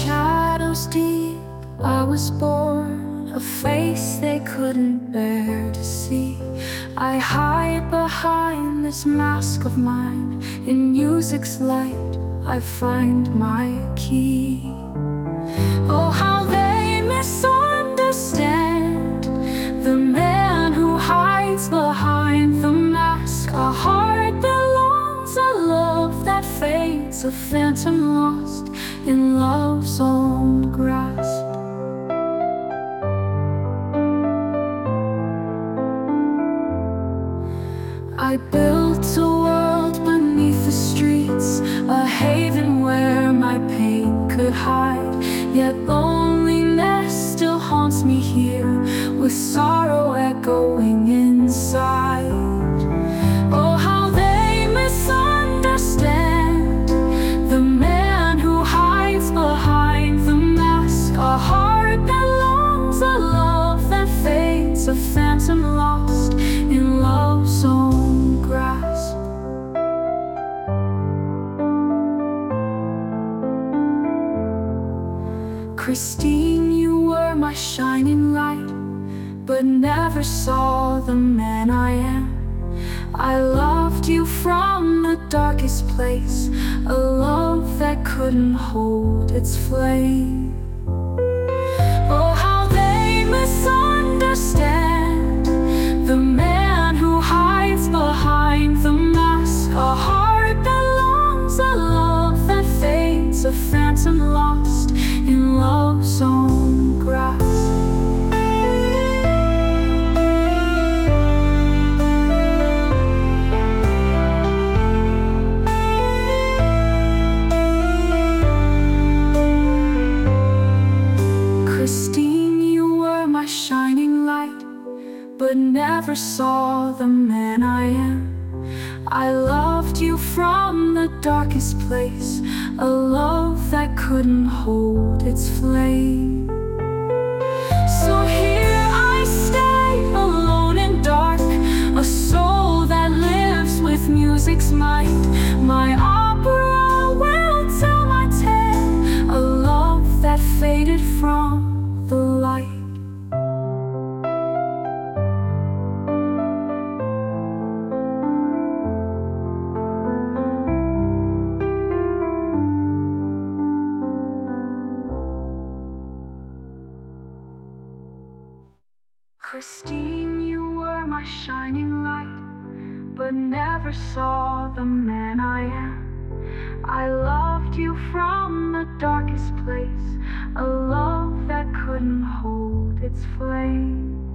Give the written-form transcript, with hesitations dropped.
shadows deep, I was born, a face they couldn't bear to see. I hide behind this mask of mine. In music's light, I find my key. Oh, how they misunderstand the man who hides behind the mask. A heart that longs, a love that fades, a phantom lost in love's own grasp. I built a world beneath the streets, a haven where my pain could hide. Yet loneliness still haunts me here, with sorrow echoing inside. Oh, how they misunderstand the man who hides behind the mask. A heart that longs, a love that fades, a phantom lost in love's own grasp. Christine, you were my shining light, but never saw the man I am. I loved you from the darkest place, a love that couldn't hold its flame. Oh, how they misunderstand the man who hides behind the mask. A heart that longs, a love that fades, a phantom lost in love's own grasp. Christine, you were my shining light, but never saw the man I am. I loved you from the darkest place, a love that couldn't hold its flame. So here I stay, alone and dark, a soul that lives with music's might. My opera will tell my tale, a love that faded from the light. Christine, you were my shining light, but never saw the man I am. I loved you from the darkest place, a love that couldn't hold its flame.